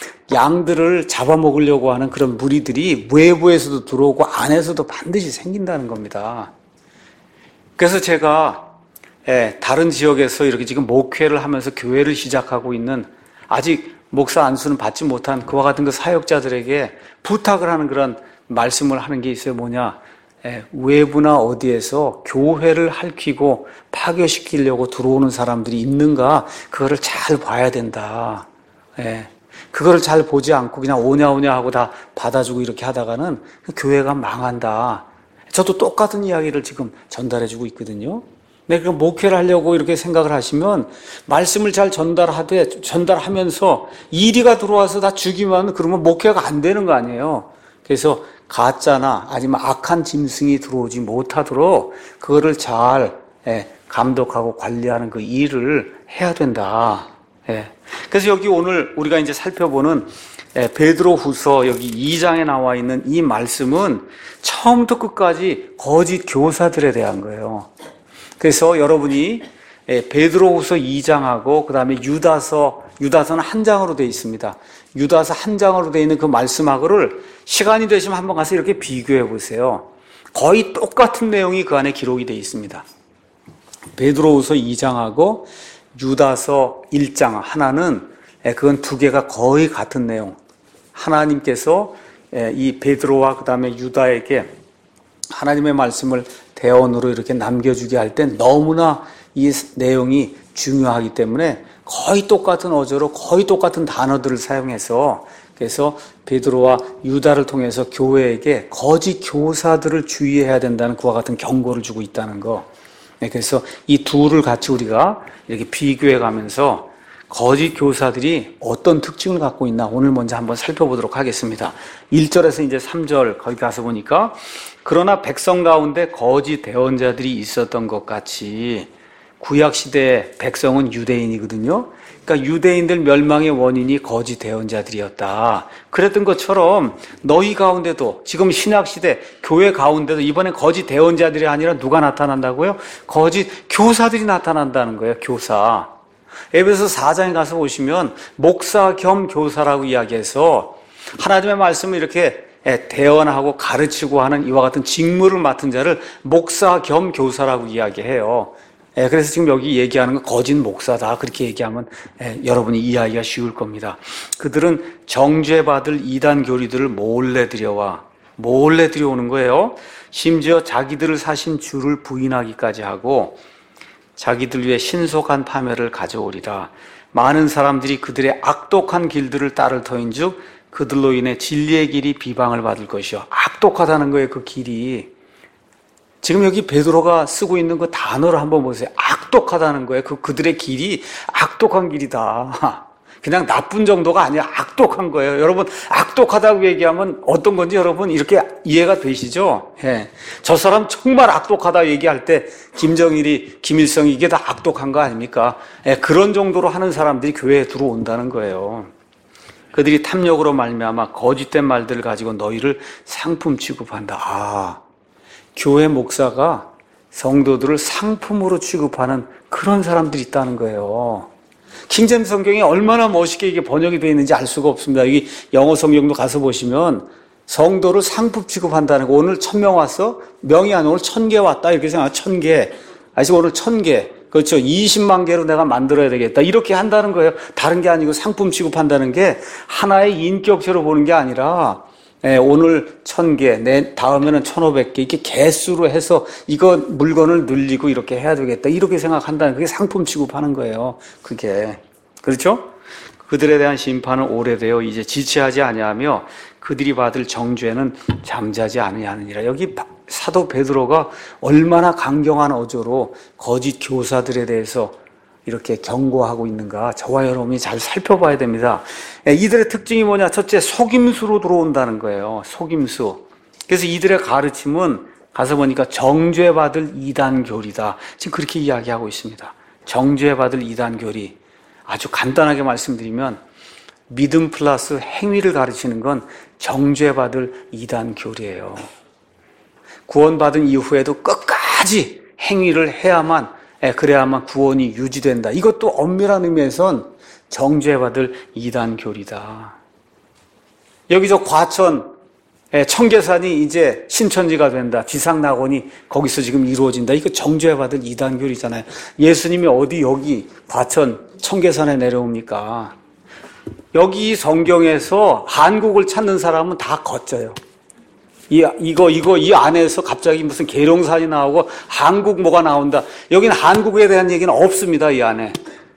양들을 잡아먹으려고 하는 그런 무리들이 외부에서도 들어오고 안에서도 반드시 생긴다는 겁니다. 그래서 제가 다른 지역에서 이렇게 지금 목회를 하면서 교회를 시작하고 있는 아직 목사 안수는 받지 못한 그와 같은 그 사역자들에게 부탁을 하는 그런 말씀을 하는 게 있어요. 뭐냐? 외부나 어디에서 교회를 핥히고 파괴시키려고 들어오는 사람들이 있는가 그거를 잘 봐야 된다. 그거를 잘 보지 않고 그냥 오냐오냐 하고 다 받아주고 이렇게 하다가는 교회가 망한다. 저도 똑같은 이야기를 지금 전달해주고 있거든요. 네, 그 목회를 하려고 이렇게 생각을 하시면 말씀을 잘 전달하되 전달하면서 이리가 들어와서 다 죽이면 그러면 목회가 안 되는 거 아니에요. 그래서 가짜나 아니면 악한 짐승이 들어오지 못하도록 그거를 잘 감독하고 관리하는 그 일을 해야 된다. 그래서 여기 오늘 우리가 이제 살펴보는 베드로후서 여기 이 장에 나와 있는 이 말씀은 처음부터 끝까지 거짓 교사들에 대한 거예요. 그래서 여러분이 베드로후서 이 장하고 그 다음에 유다서, 유다서는 한 장으로 되어 있습니다. 유다서 한 장으로 되어 있는 그 말씀하고를 시간이 되시면 한번 가서 이렇게 비교해 보세요. 거의 똑같은 내용이 그 안에 기록이 되어 있습니다. 베드로후서 이 장하고 유다서 일 장 하나는 그건 두 개가 거의 같은 내용. 하나님께서 이 베드로와 그 다음에 유다에게 하나님의 말씀을 대언으로 이렇게 남겨주게 할 때 너무나 이 내용이 중요하기 때문에 거의 똑같은 어조로 거의 똑같은 단어들을 사용해서 그래서 베드로와 유다를 통해서 교회에게 거짓 교사들을 주의해야 된다는 그와 같은 경고를 주고 있다는 거. 그래서 이 둘을 같이 우리가 이렇게 비교해 가면서 거짓 교사들이 어떤 특징을 갖고 있나 오늘 먼저 한번 살펴보도록 하겠습니다. 일 절에서 이제 삼 절 거기 가서 보니까 그러나 백성 가운데 거짓 대언자들이 있었던 것 같이 구약시대의 백성은 유대인이거든요. 그러니까 유대인들 멸망의 원인이 거짓 대언자들이었다. 그랬던 것처럼 너희 가운데도 지금 신약시대 교회 가운데도 이번에 거짓 대언자들이 아니라 누가 나타난다고요? 거짓 교사들이 나타난다는 거예요. 교사. 에베소 사 장에 가서 보시면 목사 겸 교사라고 이야기해서 하나님의 말씀을 이렇게 대언하고 가르치고 하는 이와 같은 직무를 맡은 자를 목사 겸 교사라고 이야기해요. 그래서 지금 여기 얘기하는 건 거짓 목사다 그렇게 얘기하면 여러분이 이해하기가 쉬울 겁니다. 그들은 정죄받을 이단 교리들을 몰래 들여와 몰래 들여오는 거예요. 심지어 자기들을 사신 주를 부인하기까지 하고 자기들 위해 신속한 파멸을 가져오리라. 많은 사람들이 그들의 악독한 길들을 따를 터인즉 그들로 인해 진리의 길이 비방을 받을 것이요. 악독하다는 거예요. 그 길이. 지금 여기 베드로가 쓰고 있는 그 단어를 한번 보세요. 악독하다는 거예요. 그 그들의 길이 악독한 길이다. 그냥 나쁜 정도가 아니라 악독한 거예요. 여러분 악독하다고 얘기하면 어떤 건지 여러분 이렇게 이해가 되시죠? 예. 저 사람 정말 악독하다 얘기할 때 김정일이 김일성이 이게 다 악독한 거 아닙니까? 예. 그런 정도로 하는 사람들이 교회에 들어온다는 거예요. 그들이 탐욕으로 말미암아 거짓된 말들을 가지고 너희를 상품 취급한다. 아, 교회 목사가 성도들을 상품으로 취급하는 그런 사람들이 있다는 거예요. 킹제임스 성경이 얼마나 멋있게 이게 번역이 되어 있는지 알 수가 없습니다. 여기 영어 성경도 가서 보시면 성도를 상품 취급한다는 거. 오늘 천 명 왔어? 명이 아니라 오늘 천 개 왔다. 이렇게 생각하면 천 개. 아시고 오늘 천 개. 그렇죠. 이십만 개로 내가 만들어야 되겠다. 이렇게 한다는 거예요. 다른 게 아니고 상품 취급한다는 게 하나의 인격체로 보는 게 아니라 예, 오늘 천 개, 내 다음에는 천오백 개 이렇게 개수로 해서 이거 물건을 늘리고 이렇게 해야 되겠다. 이렇게 생각한다는 그게 상품 취급하는 거예요. 그게. 그렇죠? 그들에 대한 심판은 오래되어 이제 지체하지 아니하며 그들이 받을 정죄는 잠자지 아니하느니라. 여기 사도 베드로가 얼마나 강경한 어조로 거짓 교사들에 대해서 이렇게 경고하고 있는가 저와 여러분이 잘 살펴봐야 됩니다. 이들의 특징이 뭐냐? 첫째, 속임수로 들어온다는 거예요. 속임수. 그래서 이들의 가르침은 가서 보니까 정죄받을 이단 교리다. 지금 그렇게 이야기하고 있습니다. 정죄받을 이단 교리. 아주 간단하게 말씀드리면 믿음 플러스 행위를 가르치는 건 정죄받을 이단 교리예요. 구원받은 이후에도 끝까지 행위를 해야만 그래야만 구원이 유지된다. 이것도 엄밀한 의미에선 정죄받을 이단 교리다. 여기 저 과천 청계산이 이제 신천지가 된다. 지상낙원이 거기서 지금 이루어진다. 이거 정죄받을 이단 교리잖아요. 예수님이 어디 여기 과천 청계산에 내려옵니까? 여기 성경에서 한국을 찾는 사람은 다 거쳐요. 이, 이거, 이거, 이 안에서 갑자기 무슨 계룡산이 나오고 한국 뭐가 나온다. 여기는 한국에 대한 얘기는 없습니다, 이 안에.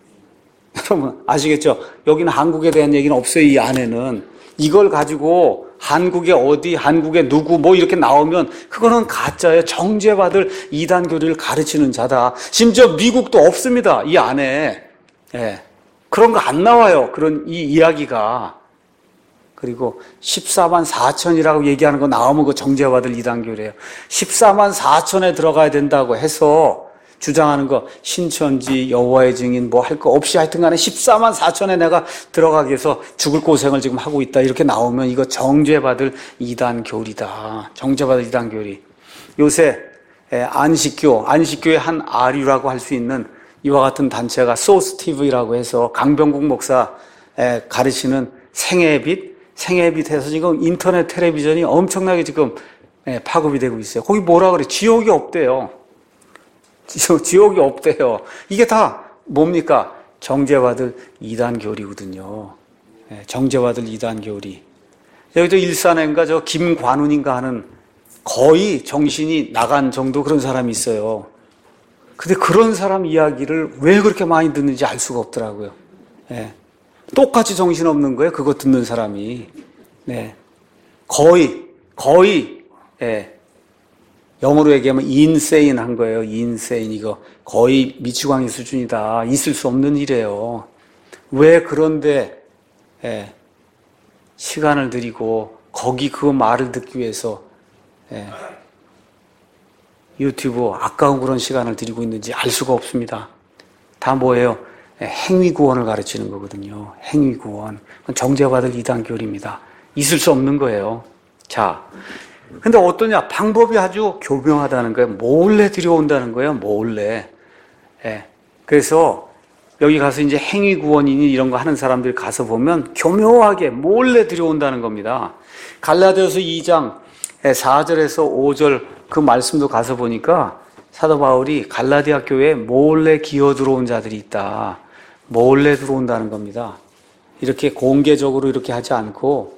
여러분, 아시겠죠? 여기는 한국에 대한 얘기는 없어요, 이 안에는. 이걸 가지고 한국에 어디, 한국에 누구, 뭐 이렇게 나오면 그거는 가짜예요. 정죄받을 이단 교리를 가르치는 자다. 심지어 미국도 없습니다, 이 안에. 예. 그런 거 안 나와요, 그런 이 이야기가. 그리고 십사만 사천이라고 얘기하는 거 나오면 그 정죄받을 이단교래요. 십사만 사천에 들어가야 된다고 해서 주장하는 거 신천지, 여호와의 증인 뭐 할 거 없이 하여튼 간에 십사만 사천에 내가 들어가기 위해서 죽을 고생을 지금 하고 있다. 이렇게 나오면 이거 정죄받을 이단교리다. 정죄받을 이단교리. 요새 안식교, 안식교의 한 아류라고 할 수 있는 이와 같은 단체가 소스티브라고 해서 강병국 목사 가르치는 생애빛 생애빛에서 지금 인터넷 텔레비전이 엄청나게 지금 파급이 되고 있어요. 거기 뭐라 그래? 지옥이 없대요. 지옥이 없대요. 이게 다 뭡니까? 정죄받을 이단 교리거든요. 정죄받을 이단 교리. 여기도 일산인가 저 김관운인가 하는 거의 정신이 나간 정도 그런 사람이 있어요. 근데 그런 사람 이야기를 왜 그렇게 많이 듣는지 알 수가 없더라고요. 예. 똑같이 정신없는 거예요. 그거 듣는 사람이. 네. 거의, 거의, 예. 영어로 얘기하면 insane 한 거예요. insane. 이거 거의 미치광이 수준이다. 있을 수 없는 일이에요. 왜 그런데, 예. 시간을 들이고, 거기 그 말을 듣기 위해서, 예. 유튜브 아까운 그런 시간을 들이고 있는지 알 수가 없습니다. 다 뭐예요? 행위구원을 가르치는 거거든요. 행위구원. 정죄받을 이단 교리입니다. 있을 수 없는 거예요. 자, 근데 어떠냐? 방법이 아주 교묘하다는 거예요. 몰래 들여온다는 거예요. 몰래. 예. 그래서 여기 가서 이제 행위구원이니 이런 거 하는 사람들이 가서 보면 교묘하게 몰래 들여온다는 겁니다. 갈라디아서 이 장 사 절에서 오 절 그 말씀도 가서 보니까 사도 바울이 갈라디아 교회에 몰래 기어 들어온 자들이 있다. 몰래 들어온다는 겁니다. 이렇게 공개적으로 이렇게 하지 않고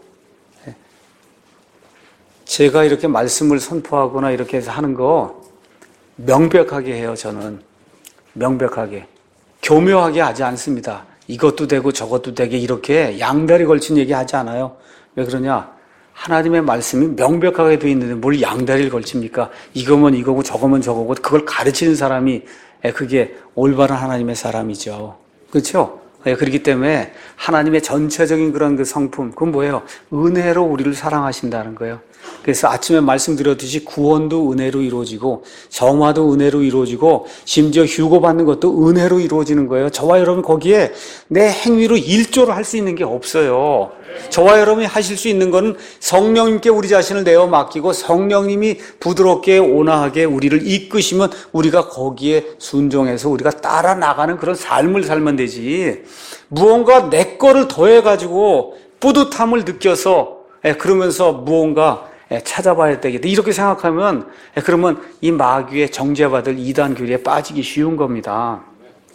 제가 이렇게 말씀을 선포하거나 이렇게 해서 하는 거 명백하게 해요. 저는 명백하게 교묘하게 하지 않습니다. 이것도 되고 저것도 되게 이렇게 양다리 걸친 얘기 하지 않아요. 왜 그러냐? 하나님의 말씀이 명백하게 되어 있는데 뭘 양다리를 걸칩니까? 이거면 이거고 저거면 저거고 그걸 가르치는 사람이 그게 올바른 하나님의 사람이죠. 그렇죠? 그렇기 때문에 하나님의 전체적인 그런 그 성품, 그건 뭐예요? 은혜로 우리를 사랑하신다는 거예요. 그래서 아침에 말씀드렸듯이 구원도 은혜로 이루어지고 정화도 은혜로 이루어지고 심지어 휴고받는 것도 은혜로 이루어지는 거예요. 저와 여러분 거기에 내 행위로 일조를 할 수 있는 게 없어요. 저와 여러분이 하실 수 있는 것은 성령님께 우리 자신을 내어 맡기고 성령님이 부드럽게 온화하게 우리를 이끄시면 우리가 거기에 순종해서 우리가 따라 나가는 그런 삶을 살면 되지. 무언가 내 거를 더해가지고 뿌듯함을 느껴서 그러면서 무언가 찾아봐야 되겠다. 이렇게 생각하면 그러면 이 마귀의 정죄받을 이단 교리에 빠지기 쉬운 겁니다.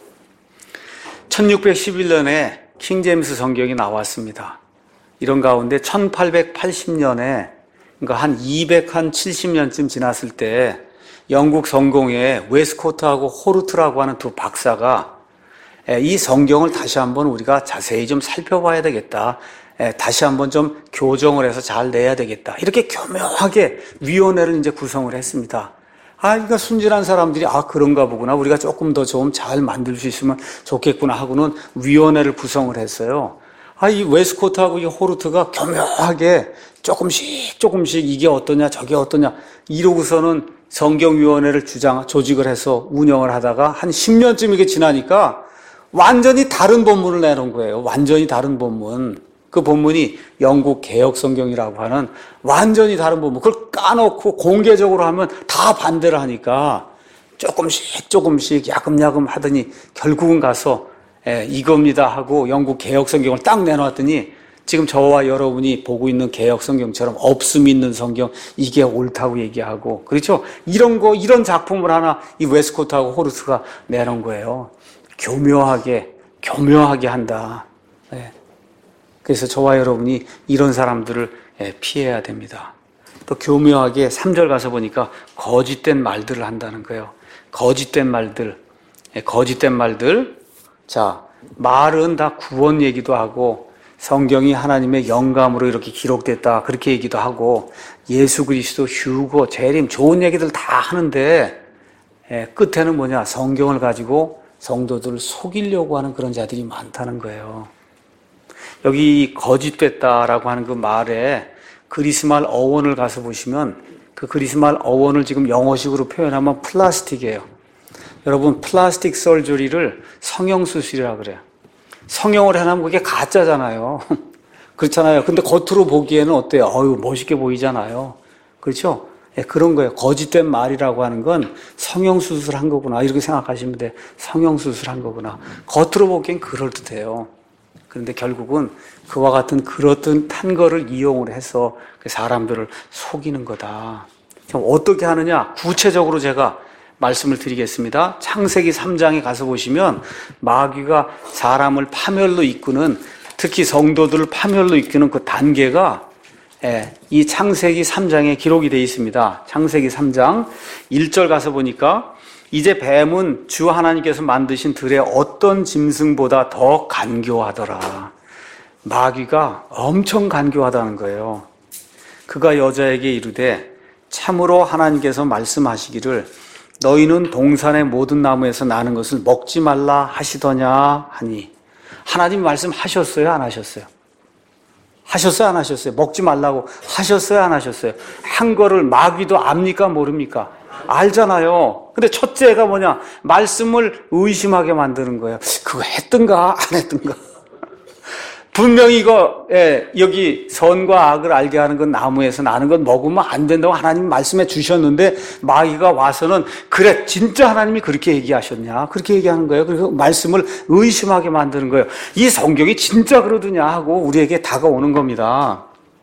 천육백십일 년에 킹제임스 성경이 나왔습니다. 이런 가운데 천팔백팔십 년에 그러니까 한 이백칠십 년쯤 지났을 때 영국 성공의 웨스코트하고 호르트라고 하는 두 박사가 이 성경을 다시 한번 우리가 자세히 좀 살펴봐야 되겠다. 다시 한번 좀 교정을 해서 잘 내야 되겠다. 이렇게 교묘하게 위원회를 이제 구성을 했습니다. 아, 그러니까 순진한 사람들이 아, 그런가 보구나. 우리가 조금 더 좀 잘 만들 수 있으면 좋겠구나 하고는 위원회를 구성을 했어요. 아, 이 웨스코트하고 이 호르트가 교묘하게 조금씩 조금씩 이게 어떠냐 저게 어떠냐 이러고서는 성경위원회를 주장, 조직을 해서 운영을 하다가 한 십 년쯤 이게 지나니까 완전히 다른 본문을 내놓은 거예요. 완전히 다른 본문. 그 본문이 영국 개혁성경이라고 하는 완전히 다른 본문. 그걸 까놓고 공개적으로 하면 다 반대를 하니까 조금씩 조금씩 야금야금 하더니 결국은 가서 예, 이겁니다 하고 영국 개혁성경을 딱 내놓았더니 지금 저와 여러분이 보고 있는 개혁성경처럼 없음 있는 성경 이게 옳다고 얘기하고 그렇죠? 이런 거 이런 작품을 하나 이 웨스코트하고 호르트가 내놓은 거예요. 교묘하게 교묘하게 한다. 예. 그래서 저와 여러분이 이런 사람들을 예, 피해야 됩니다. 또 교묘하게 삼 절 가서 보니까 거짓된 말들을 한다는 거예요. 거짓된 말들, 예, 거짓된 말들. 자, 말은 다 구원 얘기도 하고 성경이 하나님의 영감으로 이렇게 기록됐다 그렇게 얘기도 하고 예수 그리스도 휴거 재림 좋은 얘기들 다 하는데 예, 끝에는 뭐냐 성경을 가지고 성도들을 속이려고 하는 그런 자들이 많다는 거예요. 여기 거짓됐다라고 하는 그 말에 그리스말 어원을 가서 보시면 그 그리스말 어원을 지금 영어식으로 표현하면 플라스틱이에요. 여러분 플라스틱 설저리를 성형수술이라고 그래요. 성형을 해놓으면 그게 가짜잖아요. 그렇잖아요. 근데 겉으로 보기에는 어때요? 어유 멋있게 보이잖아요. 그렇죠? 예, 그런 거예요. 거짓된 말이라고 하는 건 성형수술한 거구나 이렇게 생각하시면 돼. 성형수술한 거구나. 겉으로 보기엔 그럴듯해요. 그런데 결국은 그와 같은 그렇듯한 거를 이용을 해서 사람들을 속이는 거다. 그럼 어떻게 하느냐? 구체적으로 제가 말씀을 드리겠습니다. 창세기 삼 장에 가서 보시면 마귀가 사람을 파멸로 이끄는 특히 성도들을 파멸로 이끄는 그 단계가 예, 이 창세기 삼 장에 기록이 되어 있습니다. 창세기 삼 장 일 절 가서 보니까 이제 뱀은 주 하나님께서 만드신 들의 어떤 짐승보다 더 간교하더라. 마귀가 엄청 간교하다는 거예요. 그가 여자에게 이르되 참으로 하나님께서 말씀하시기를 너희는 동산의 모든 나무에서 나는 것을 먹지 말라 하시더냐 하니. 하나님 말씀하셨어요, 안 하셨어요? 하셨어요, 안 하셨어요? 먹지 말라고 하셨어요, 안 하셨어요? 한 거를 마귀도 압니까, 모릅니까? 알잖아요. 근데 첫째가 뭐냐? 말씀을 의심하게 만드는 거예요. 그거 했던가, 안 했던가? 분명히 이거, 예, 여기 선과 악을 알게 하는 건 나무에서 나는 건 먹으면 안 된다고 하나님 말씀해 주셨는데 마귀가 와서는 그래, 진짜 하나님이 그렇게 얘기하셨냐? 그렇게 얘기하는 거예요. 그래서 말씀을 의심하게 만드는 거예요. 이 성경이 진짜 그러더냐 하고 우리에게 다가오는 겁니다.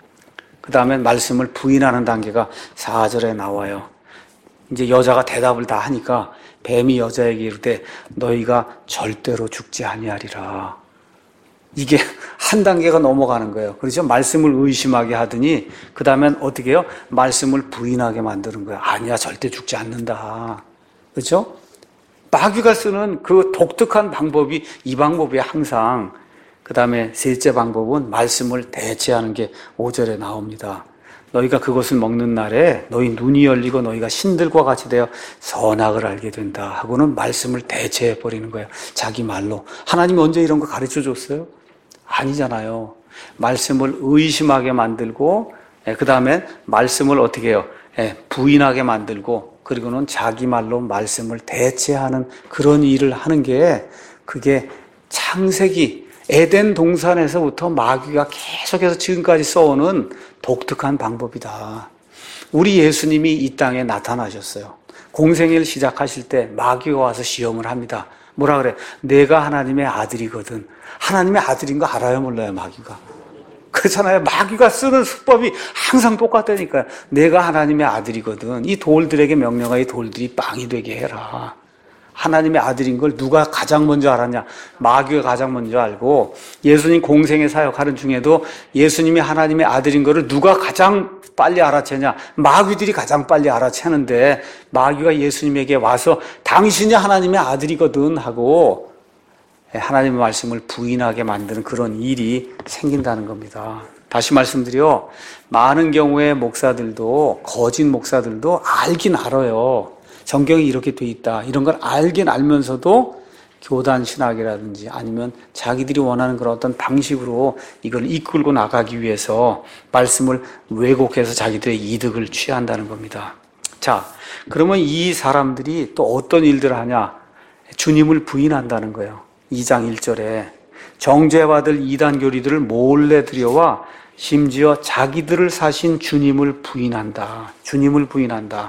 그 다음에 말씀을 부인하는 단계가 사 절에 나와요. 이제 여자가 대답을 다 하니까 뱀이 여자에게 이르되 너희가 절대로 죽지 아니하리라. 이게 한 단계가 넘어가는 거예요. 그렇죠? 말씀을 의심하게 하더니 그 다음엔 어떻게 해요? 말씀을 부인하게 만드는 거예요. 아니야, 절대 죽지 않는다. 그렇죠? 마귀가 쓰는 그 독특한 방법이 이 방법이 항상. 그 다음에 셋째 방법은 말씀을 대체하는 게 오 절에 나옵니다. 너희가 그것을 먹는 날에 너희 눈이 열리고 너희가 신들과 같이 되어 선악을 알게 된다 하고는 말씀을 대체해 버리는 거예요. 자기 말로. 하나님이 언제 이런 거 가르쳐 줬어요? 아니잖아요. 말씀을 의심하게 만들고 그 다음에 말씀을 어떻게 해요? 부인하게 만들고 그리고는 자기 말로 말씀을 대체하는 그런 일을 하는 게 그게 창세기 에덴 동산에서부터 마귀가 계속해서 지금까지 써오는 독특한 방법이다. 우리 예수님이 이 땅에 나타나셨어요. 공생애를 시작하실 때 마귀가 와서 시험을 합니다. 뭐라 그래? 내가 하나님의 아들이거든. 하나님의 아들인 거 알아요, 몰라요, 마귀가? 그렇잖아요. 마귀가 쓰는 수법이 항상 똑같다니까요. 내가 하나님의 아들이거든. 이 돌들에게 명령하여 이 돌들이 빵이 되게 해라. 하나님의 아들인 걸 누가 가장 먼저 알았냐? 마귀가 가장 먼저 알고 예수님 공생의 사역하는 중에도 예수님이 하나님의 아들인 거를 누가 가장 빨리 알아채냐? 마귀들이 가장 빨리 알아채는데 마귀가 예수님에게 와서 당신이 하나님의 아들이거든 하고 하나님의 말씀을 부인하게 만드는 그런 일이 생긴다는 겁니다. 다시 말씀드려 많은 경우에 목사들도 거짓 목사들도 알긴 알아요. 성경이 이렇게 돼 있다. 이런 걸 알긴 알면서도 교단 신학이라든지 아니면 자기들이 원하는 그런 어떤 방식으로 이걸 이끌고 나가기 위해서 말씀을 왜곡해서 자기들의 이득을 취한다는 겁니다. 자, 그러면 이 사람들이 또 어떤 일들을 하냐? 주님을 부인한다는 거예요. 이 장 일 절에 정죄받을 이단 교리들을 몰래 들여와 심지어 자기들을 사신 주님을 부인한다. 주님을 부인한다.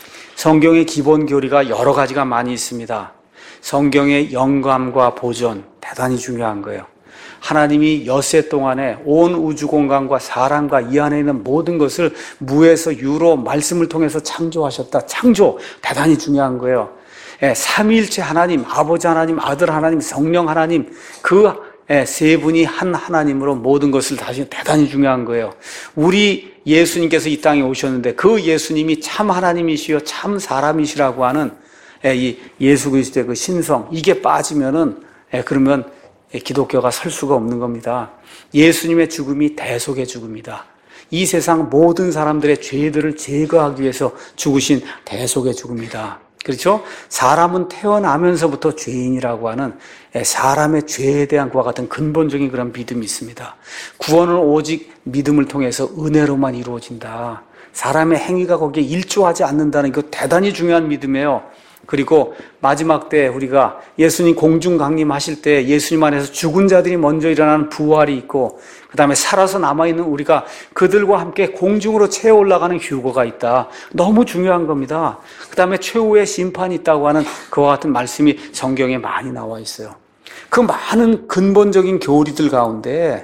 성경의 기본 교리가 여러 가지가 많이 있습니다. 성경의 영감과 보존, 대단히 중요한 거예요. 하나님이 엿새 동안에 온 우주 공간과 사람과 이 안에 있는 모든 것을 무에서 유로 말씀을 통해서 창조하셨다. 창조, 대단히 중요한 거예요. 예, 삼위일체 하나님, 아버지 하나님, 아들 하나님, 성령 하나님, 그 세 분이 한 하나님으로 모든 것을 다시 대단히 중요한 거예요. 우리 예수님께서 이 땅에 오셨는데 그 예수님이 참 하나님이시요 참 사람이시라고 하는 이 예수 그리스도의 그 신성, 이게 빠지면은 그러면 기독교가 설 수가 없는 겁니다. 예수님의 죽음이 대속의 죽음이다. 이 세상 모든 사람들의 죄들을 제거하기 위해서 죽으신 대속의 죽음이다. 그렇죠? 사람은 태어나면서부터 죄인이라고 하는 사람의 죄에 대한 그와 같은 근본적인 그런 믿음이 있습니다. 구원은 오직 믿음을 통해서 은혜로만 이루어진다. 사람의 행위가 거기에 일조하지 않는다는 그 대단히 중요한 믿음이에요. 그리고 마지막 때 우리가 예수님 공중 강림하실 때 예수님 안에서 죽은 자들이 먼저 일어나는 부활이 있고 그 다음에 살아서 남아있는 우리가 그들과 함께 공중으로 채워 올라가는 휴거가 있다. 너무 중요한 겁니다. 그 다음에 최후의 심판이 있다고 하는 그와 같은 말씀이 성경에 많이 나와 있어요. 그 많은 근본적인 교리들 가운데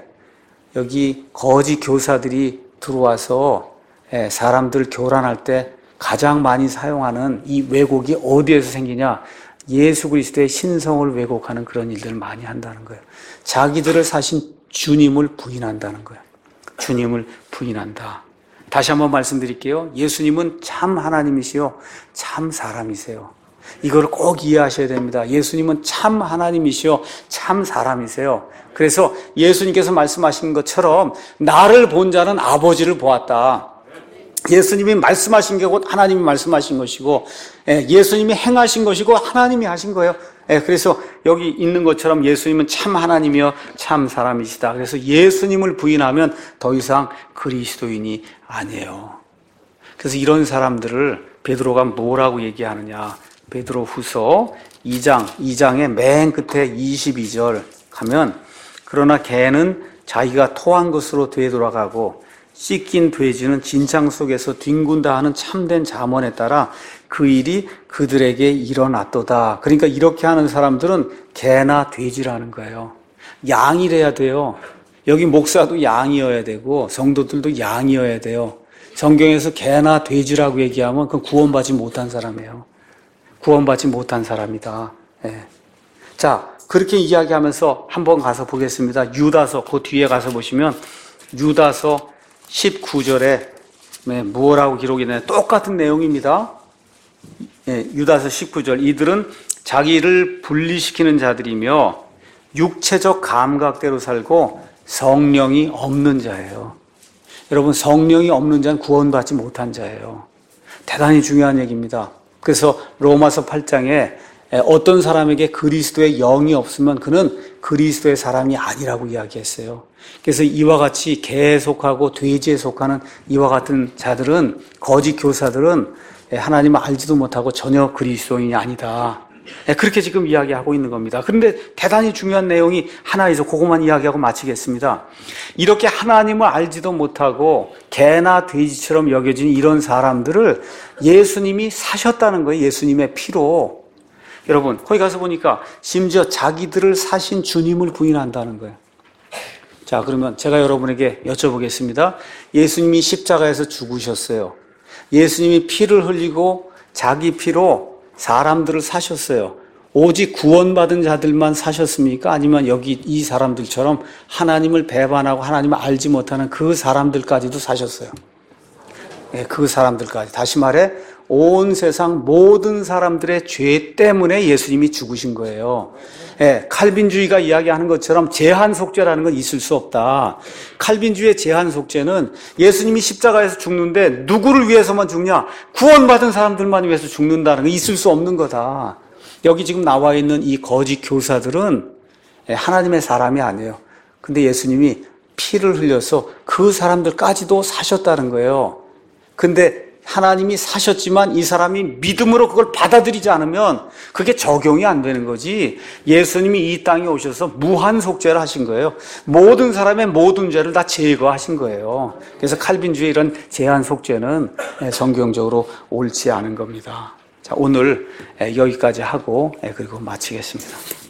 여기 거짓 교사들이 들어와서 사람들 교란할 때 가장 많이 사용하는 이 왜곡이 어디에서 생기냐? 예수 그리스도의 신성을 왜곡하는 그런 일들을 많이 한다는 거예요. 자기들을 사신 주님을 부인한다는 거예요. 주님을 부인한다. 다시 한번 말씀드릴게요. 예수님은 참 하나님이시요 참 사람이세요. 이걸 꼭 이해하셔야 됩니다. 예수님은 참 하나님이시요 참 사람이세요. 그래서 예수님께서 말씀하신 것처럼 나를 본 자는 아버지를 보았다. 예수님이 말씀하신 게 곧 하나님이 말씀하신 것이고, 예수님이 행하신 것이고 하나님이 하신 거예요. 그래서 여기 있는 것처럼 예수님은 참 하나님이요 참 사람이시다. 그래서 예수님을 부인하면 더 이상 그리스도인이 아니에요. 그래서 이런 사람들을 베드로가 뭐라고 얘기하느냐. 베드로 후서 이 장, 이 장의 맨 끝에 이십이 절 가면, 그러나 개는 자기가 토한 것으로 되돌아가고 씻긴 돼지는 진창 속에서 뒹군다 하는 참된 잠언에 따라 그 일이 그들에게 일어났도다. 그러니까 이렇게 하는 사람들은 개나 돼지라는 거예요. 양이래야 돼요. 여기 목사도 양이어야 되고 성도들도 양이어야 돼요. 성경에서 개나 돼지라고 얘기하면 그건 구원받지 못한 사람이에요. 구원받지 못한 사람이다. 네. 자, 그렇게 이야기하면서 한번 가서 보겠습니다. 유다서, 그 뒤에 가서 보시면 유다서 십구 절에 네, 뭐라고 기록이 되나요? 똑같은 내용입니다. 네, 유다서 십구 절. 이들은 자기를 분리시키는 자들이며 육체적 감각대로 살고 성령이 없는 자예요. 여러분, 성령이 없는 자는 구원받지 못한 자예요. 대단히 중요한 얘기입니다. 그래서 로마서 팔 장에 어떤 사람에게 그리스도의 영이 없으면 그는 그리스도의 사람이 아니라고 이야기했어요. 그래서 이와 같이 개에 속하고 돼지에 속하는 이와 같은 자들은, 거짓 교사들은 하나님을 알지도 못하고 전혀 그리스도인이 아니다. 그렇게 지금 이야기하고 있는 겁니다. 그런데 대단히 중요한 내용이 하나 있어. 그것만 이야기하고 마치겠습니다. 이렇게 하나님을 알지도 못하고 개나 돼지처럼 여겨진 이런 사람들을 예수님이 사셨다는 거예요. 예수님의 피로. 여러분, 거기 가서 보니까 심지어 자기들을 사신 주님을 부인한다는 거예요. 자, 그러면 제가 여러분에게 여쭤보겠습니다. 예수님이 십자가에서 죽으셨어요. 예수님이 피를 흘리고 자기 피로 사람들을 사셨어요. 오직 구원받은 자들만 사셨습니까? 아니면 여기 이 사람들처럼 하나님을 배반하고 하나님을 알지 못하는 그 사람들까지도 사셨어요. 예, 그 사람들까지. 다시 말해, 온 세상 모든 사람들의 죄 때문에 예수님이 죽으신 거예요. 예, 칼빈주의가 이야기하는 것처럼 제한 속죄라는 건 있을 수 없다. 칼빈주의의 제한 속죄는 예수님이 십자가에서 죽는데 누구를 위해서만 죽냐? 구원받은 사람들만 위해서 죽는다는 거 있을 수 없는 거다. 여기 지금 나와 있는 이 거짓 교사들은 하나님의 사람이 아니에요. 근데 예수님이 피를 흘려서 그 사람들까지도 사셨다는 거예요. 근데 하나님이 사셨지만 이 사람이 믿음으로 그걸 받아들이지 않으면 그게 적용이 안 되는 거지. 예수님이 이 땅에 오셔서 무한 속죄를 하신 거예요. 모든 사람의 모든 죄를 다 제거하신 거예요. 그래서 칼빈주의 이런 제한 속죄는 성경적으로 옳지 않은 겁니다. 자, 오늘 여기까지 하고 그리고 마치겠습니다.